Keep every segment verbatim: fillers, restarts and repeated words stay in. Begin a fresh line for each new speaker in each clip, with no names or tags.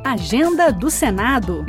Agenda do Senado.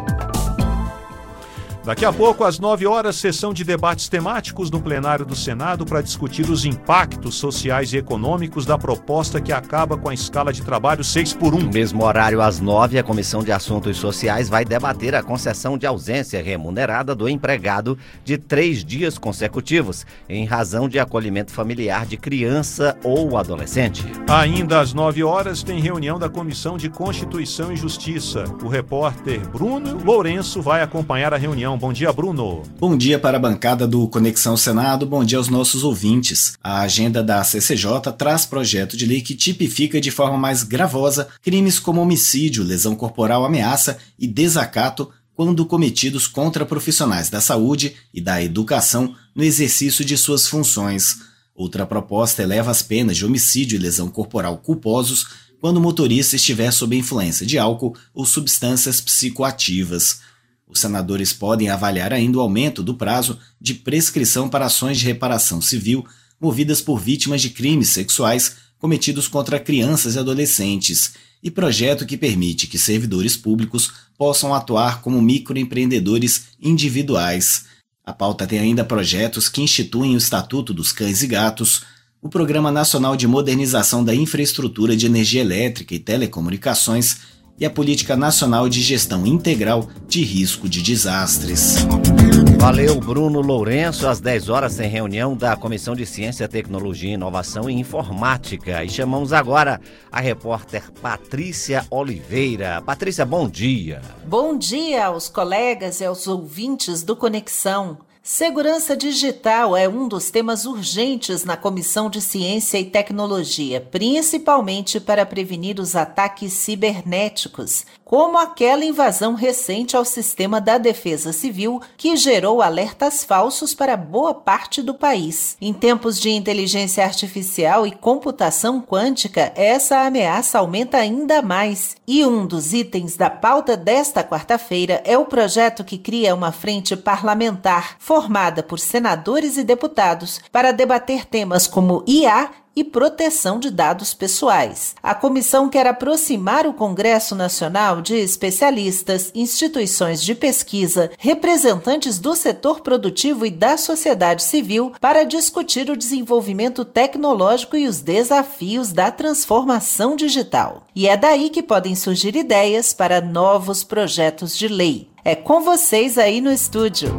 Daqui a pouco, às nove horas, sessão de debates temáticos no plenário do Senado para discutir os impactos sociais e econômicos da proposta que acaba com a escala de trabalho seis por um.
No mesmo horário, às nove, a Comissão de Assuntos Sociais vai debater a concessão de ausência remunerada do empregado de três dias consecutivos, em razão de acolhimento familiar de criança ou adolescente.
Ainda às nove horas, tem reunião da Comissão de Constituição e Justiça. O repórter Bruno Lourenço vai acompanhar a reunião. Bom dia, Bruno.
Bom dia para a bancada do Conexão Senado, bom dia aos nossos ouvintes. A agenda da C C J traz projeto de lei que tipifica de forma mais gravosa crimes como homicídio, lesão corporal, ameaça e desacato quando cometidos contra profissionais da saúde e da educação no exercício de suas funções. Outra proposta eleva as penas de homicídio e lesão corporal culposos quando o motorista estiver sob a influência de álcool ou substâncias psicoativas. Os senadores podem avaliar ainda o aumento do prazo de prescrição para ações de reparação civil movidas por vítimas de crimes sexuais cometidos contra crianças e adolescentes, e projeto que permite que servidores públicos possam atuar como microempreendedores individuais. A pauta tem ainda projetos que instituem o Estatuto dos Cães e Gatos, o Programa Nacional de Modernização da Infraestrutura de Energia Elétrica e Telecomunicações e a Política Nacional de Gestão Integral de Risco de Desastres.
Valeu, Bruno Lourenço. Às dez horas tem reunião da Comissão de Ciência, Tecnologia, Inovação e Informática. E chamamos agora a repórter Patrícia Oliveira. Patrícia, bom dia.
Bom dia aos colegas e aos ouvintes do Conexão. Segurança digital é um dos temas urgentes na Comissão de Ciência e Tecnologia, principalmente para prevenir os ataques cibernéticos, como aquela invasão recente ao sistema da Defesa Civil que gerou alertas falsos para boa parte do país. Em tempos de inteligência artificial e computação quântica, essa ameaça aumenta ainda mais. E um dos itens da pauta desta quarta-feira é o projeto que cria uma frente parlamentar formada por senadores e deputados para debater temas como I A e proteção de dados pessoais. A comissão quer aproximar o Congresso Nacional de especialistas, instituições de pesquisa, representantes do setor produtivo e da sociedade civil para discutir o desenvolvimento tecnológico e os desafios da transformação digital. E é daí que podem surgir ideias para novos projetos de lei. É com vocês aí no estúdio.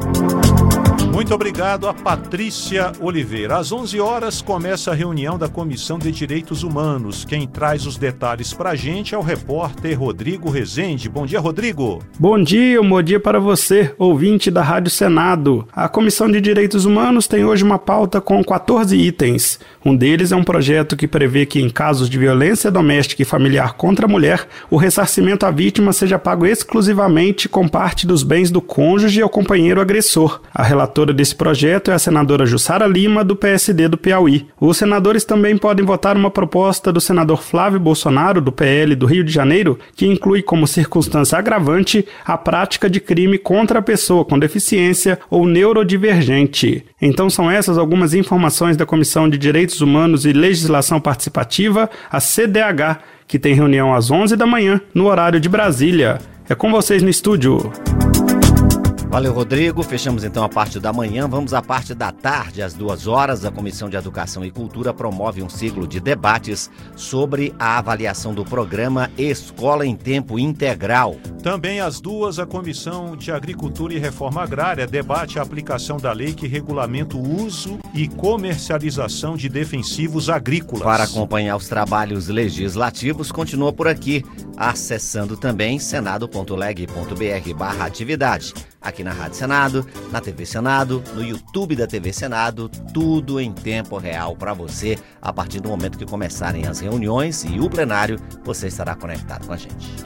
Muito obrigado a Patrícia Oliveira. Às onze horas começa a reunião da Comissão de Direitos Humanos. Quem traz os detalhes para a gente é o repórter Rodrigo Rezende. Bom dia, Rodrigo.
Bom dia, um bom dia para você, ouvinte da Rádio Senado. A Comissão de Direitos Humanos tem hoje uma pauta com quatorze itens. Um deles é um projeto que prevê que em casos de violência doméstica e familiar contra a mulher, o ressarcimento à vítima seja pago exclusivamente com parte dos bens do cônjuge ou companheiro agressor. A relatora desse projeto é a senadora Jussara Lima, do P S D do Piauí. Os senadores também podem votar uma proposta do senador Flávio Bolsonaro, do P L do Rio de Janeiro, que inclui como circunstância agravante a prática de crime contra a pessoa com deficiência ou neurodivergente. Então são essas algumas informações da Comissão de Direitos Humanos e Legislação Participativa, a C D H, que tem reunião às onze da manhã, no horário de Brasília. É com vocês no estúdio.
Valeu, Rodrigo. Fechamos então a parte da manhã. Vamos à parte da tarde. Às duas horas, a Comissão de Educação e Cultura promove um ciclo de debates sobre a avaliação do programa Escola em Tempo Integral.
Também às duas, a Comissão de Agricultura e Reforma Agrária debate a aplicação da lei que regulamenta o uso e comercialização de defensivos agrícolas.
Para acompanhar os trabalhos legislativos, continua por aqui, acessando também senado ponto leg ponto br barra atividade. Aqui na Rádio Senado, na T V Senado, no YouTube da T V Senado, tudo em tempo real para você. A partir do momento que começarem as reuniões e o plenário, você estará conectado com a gente.